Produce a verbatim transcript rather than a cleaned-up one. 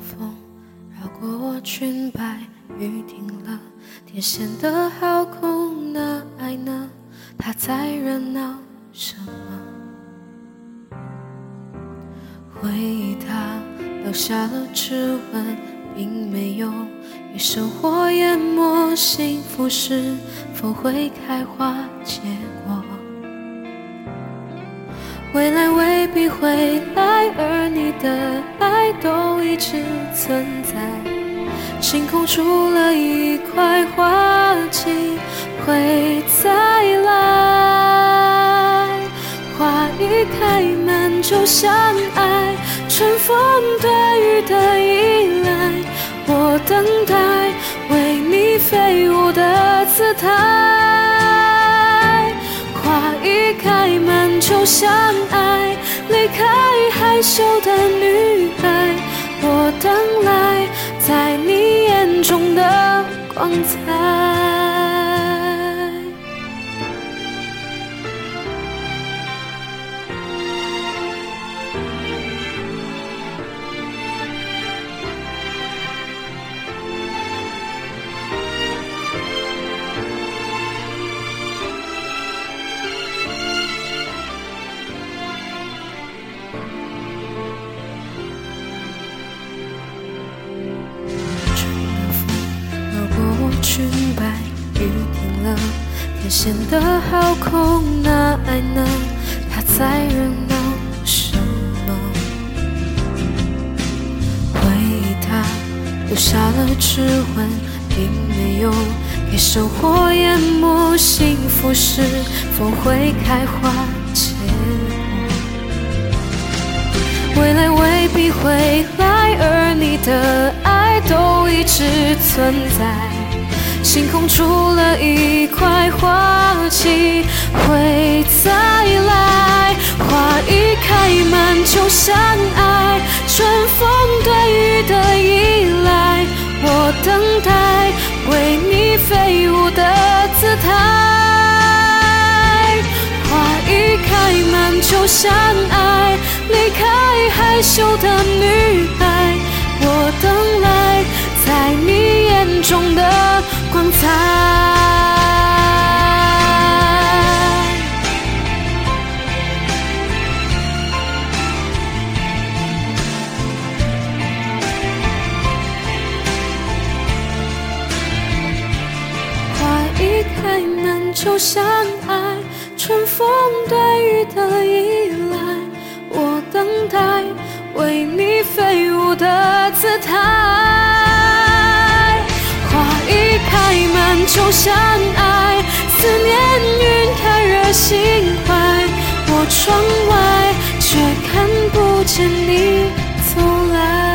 风绕过我裙摆，雨停了，天显得好空，那爱呢？它在热闹什么？回忆它留下了指纹，并没有被生活淹没。幸福是否会开花结果？未来未必会来，而你的爱都一直存在。星空除了一块花期会再来，花一开满就像爱，春风对雨的依赖。我等待为你飞舞的姿态，花一开满就像爱，离开害羞的女孩。我等来在你眼中的光彩。裙摆，雨停了，天显得好空，那爱呢？它在热闹什么？回忆它留下了指纹，并没有给生活淹没。幸福是否会开花结果？未来未必会来，而你的爱都一直存在。星空除了一块花期会再来，花一开满就像爱，春风对雨的依赖。我等待为你飞舞的姿态，花一开满就像爱，离开害羞的女孩。我等来在你眼中的光彩。花一开满就像爱，春风对雨的依赖。我等待为你飞舞的姿态，花一开满就像爱，思念晕开热心怀。我窗外却看不见你走来。